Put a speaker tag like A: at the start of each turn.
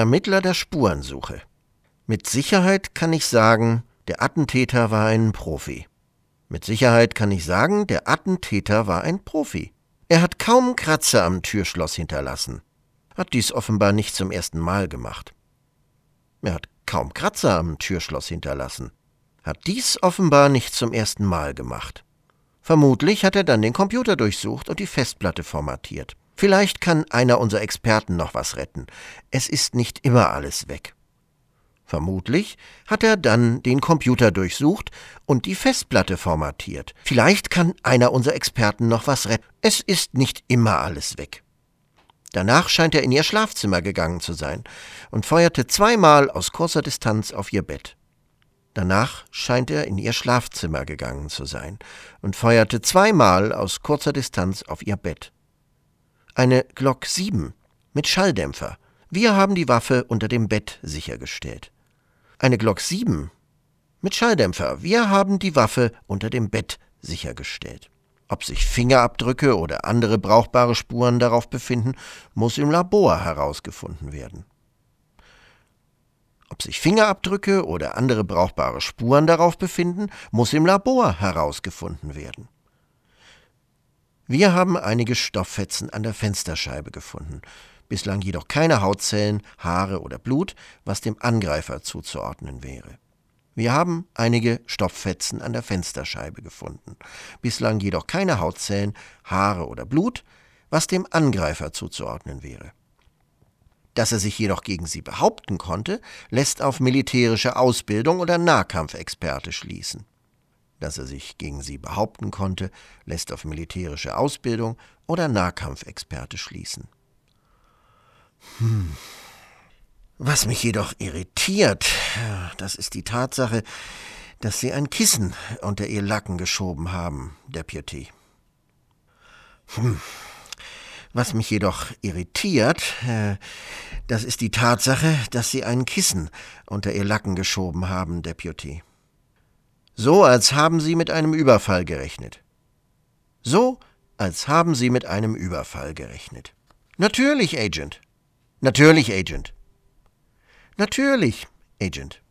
A: Ermittler der Spurensuche. Mit Sicherheit kann ich sagen, der Attentäter war ein Profi. Mit Sicherheit kann ich sagen, der Attentäter war ein Profi. Er hat kaum Kratzer am Türschloss hinterlassen. Hat dies offenbar nicht zum ersten Mal gemacht. Er hat kaum Kratzer am Türschloss hinterlassen. Hat dies offenbar nicht zum ersten Mal gemacht. Vermutlich hat er dann den Computer durchsucht und die Festplatte formatiert. Vielleicht kann einer unserer Experten noch was retten. Es ist nicht immer alles weg. Vermutlich hat er dann den Computer durchsucht und die Festplatte formatiert. Vielleicht kann einer unserer Experten noch was retten. Es ist nicht immer alles weg. Danach scheint er in ihr Schlafzimmer gegangen zu sein und feuerte zweimal aus kurzer Distanz auf ihr Bett. Danach scheint er in ihr Schlafzimmer gegangen zu sein und feuerte zweimal aus kurzer Distanz auf ihr Bett. Eine Glock 7 mit Schalldämpfer. Wir haben die Waffe unter dem Bett sichergestellt. Eine Glock 7 mit Schalldämpfer. Wir haben die Waffe unter dem Bett sichergestellt. Ob sich Fingerabdrücke oder andere brauchbare Spuren darauf befinden, muss im Labor herausgefunden werden. Ob sich Fingerabdrücke oder andere brauchbare Spuren darauf befinden, muss im Labor herausgefunden werden. Wir haben einige Stofffetzen an der Fensterscheibe gefunden, bislang jedoch keine Hautzellen, Haare oder Blut, was dem Angreifer zuzuordnen wäre. Wir haben einige Stofffetzen an der Fensterscheibe gefunden, bislang jedoch keine Hautzellen, Haare oder Blut, was dem Angreifer zuzuordnen wäre. Dass er sich jedoch gegen sie behaupten konnte, lässt auf militärische Ausbildung oder Nahkampfexperte schließen. Dass er sich gegen sie behaupten konnte, lässt auf militärische Ausbildung oder Nahkampfexperte schließen. Was mich jedoch irritiert, das ist die Tatsache, dass Sie ein Kissen unter Ihr Laken geschoben haben, Deputy. Was mich jedoch irritiert, das ist die Tatsache, dass Sie ein Kissen unter Ihr Laken geschoben haben, Deputy. So, als haben Sie mit einem Überfall gerechnet. So, als haben Sie mit einem Überfall gerechnet. Natürlich, Agent. Natürlich, Agent. Natürlich, Agent.